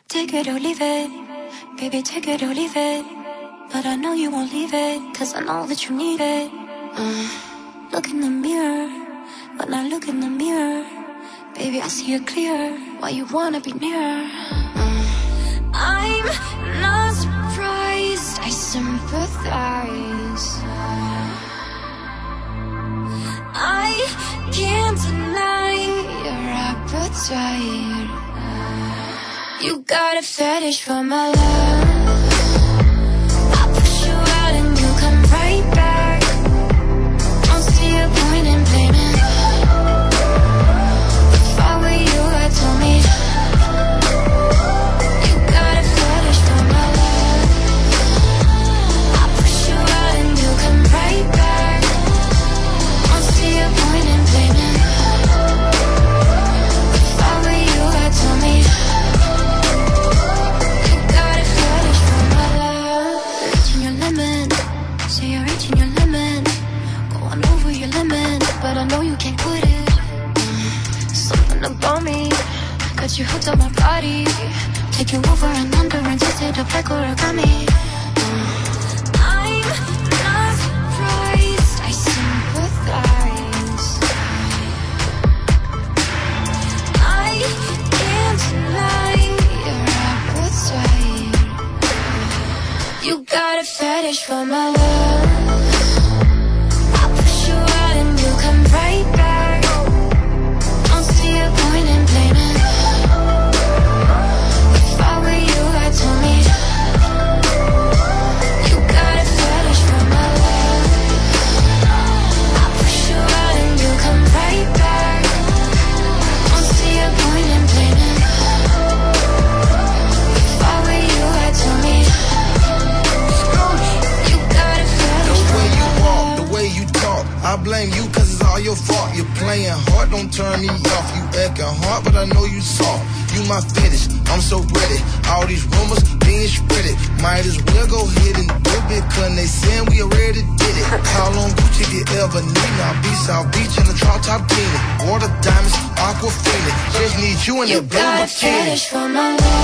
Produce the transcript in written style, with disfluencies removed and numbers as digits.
Take it or leave it, baby, take it or leave it. But I know you won't leave it, cause I know that you need it. Look in the mirror, when I look in the mirror, baby, I see it clear, why you wanna be near. I'm not surprised, I sympathize. I can't deny your appetite. You got a fetish for my love. I push you out and you come right back. Don't see a point in blaming. If I were you, I'd tell me. You got a fetish for my love. I push you out and you come right back. Don't see a point in blaming. If I were you, I'd tell me. But I know you can't quit it. Something about me got you hooked on my body. Take you over and under and twist it up like origami. I'm not surprised, I sympathize. I can't deny your appetite. You got a fetish for my love. Come right back. Don't see a point in blaming. If I were you, I'd tell me. You got a fetish for my love. I push you out and you come right back. Don't see a point in blaming. If I were you, I'd tell me. You got a fetish for my love. The way you walk, the way you talk, I blame you cause it's all your fault. You're playing hard, don't turn me off. You acting hard, but I know you soft. You my fetish, I'm so ready. All these rumors being spreaded. Might as well go ahead and do it, cause they saying we already did it. How long Gucci you ever need? Now be South Beach in the drop top team. Water diamonds, aqua feeling. Just need you in that blue bikini. You got a fetish for my love.